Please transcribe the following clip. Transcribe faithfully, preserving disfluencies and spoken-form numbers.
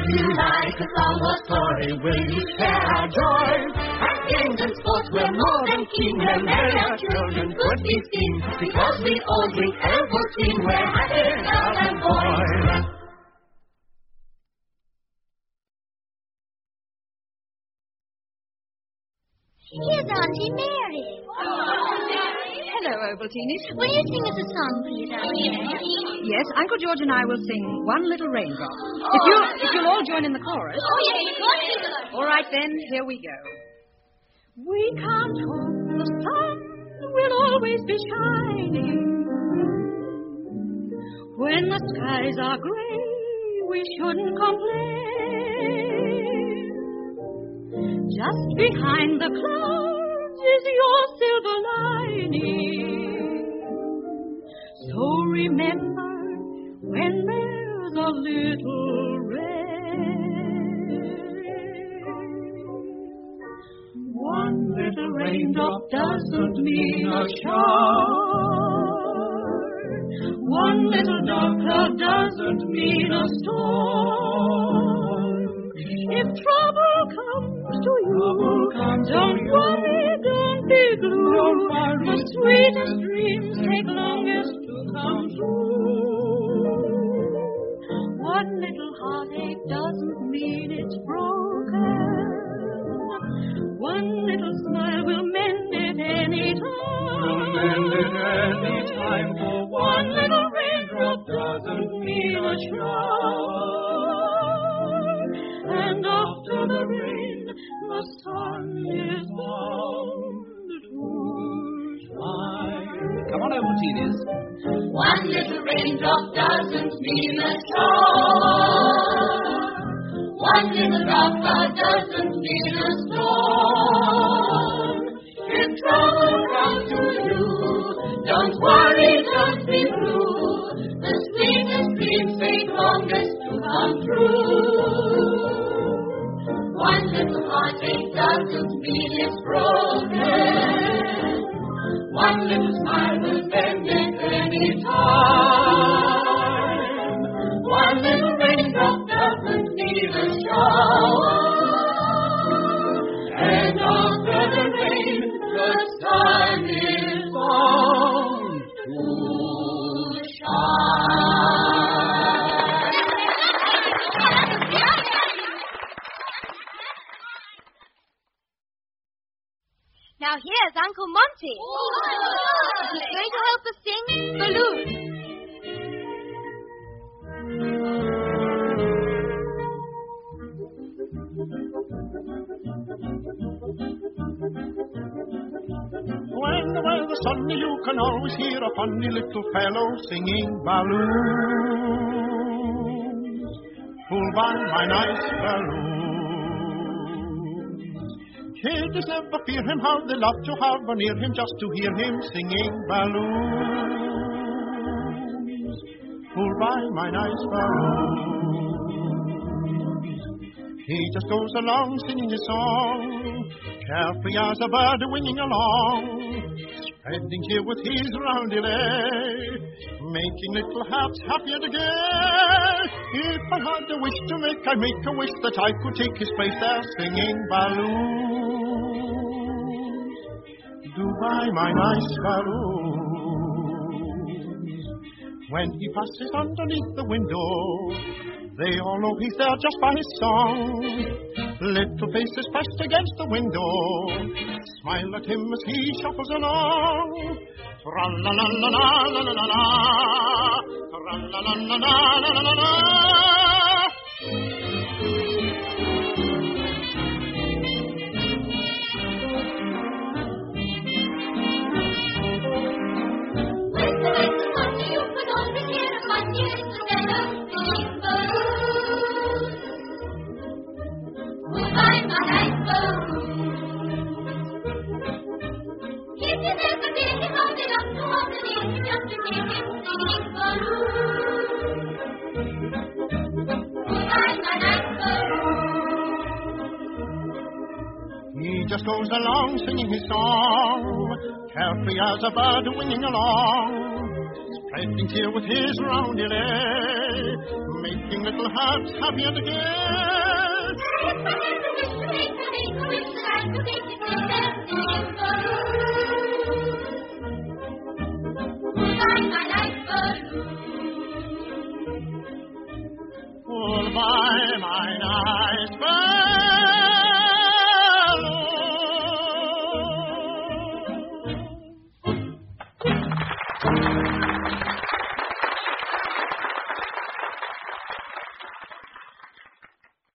you like a song or story? Will you share our joy? At games and sports we're more than keen. We're merry our children could be seen. Because we all drink Ovaltine, we're happy girls and boys. Here's Auntie Mary. Hello, Ovaltines. Will you sing us a song, please, Auntie Mary? Yes, Uncle George and I will sing One Little Raindrop. Oh. If, you, if you'll all join in the chorus. Oh, yes, of course. All right, then, here we go. We can't hope the sun will always be shining. When the skies are gray, we shouldn't complain. Just behind the clouds is your silver lining. So remember when there's a little rain. One little raindrop doesn't mean a shower. One little dark cloud doesn't mean a storm. If trouble comes to you, comes don't to worry, you. Don't be blue. Don't worry. The sweetest dreams take longest to come true. One little heartache doesn't mean it's broken. One little smile will mend it any time. Will mend it any time. For one little raindrop doesn't mean a shower. And after the rain, the sun is bound to shine. Come on, Ovaltines. One little raindrop doesn't mean a shower. One little drop cloud doesn't mean a storm. If trouble comes to you, don't worry, don't be blue. The sweetest dreams take longest to come true. One little heartache doesn't mean it's broken. One little smile will mend it any time. One little raindrop doesn't need a shower. And after the rain, the sun is bound to shine. Now here's Uncle Monty. He's going to help us sing Balloon. When the weather's sunny, you can always hear a funny little fellow singing balloons. Fooled by my nice balloon. Kiddies never fear him, how they love to harbor near him just to hear him singing balloons. Fooled by my nice balloons. He just goes along singing his song, carefree as a bird winging along, spreading cheer with his roundy lay, making little hearts happier to gay. If I had a wish to make, I'd make a wish that I could take his place there singing balloons. Do by my nice balloons. When he passes underneath the window, they all know he's there just by his song. Little faces pressed against the window smile at him as he shuffles along. Tra-la-la-la-la-la-la-la-la, tra-la-la-la-la-la-la-la. He just goes along singing his song, carefree as a bird winging along, spreading cheer with his roundy lay, making little hearts happy and gay. Goodbye, my nice bird.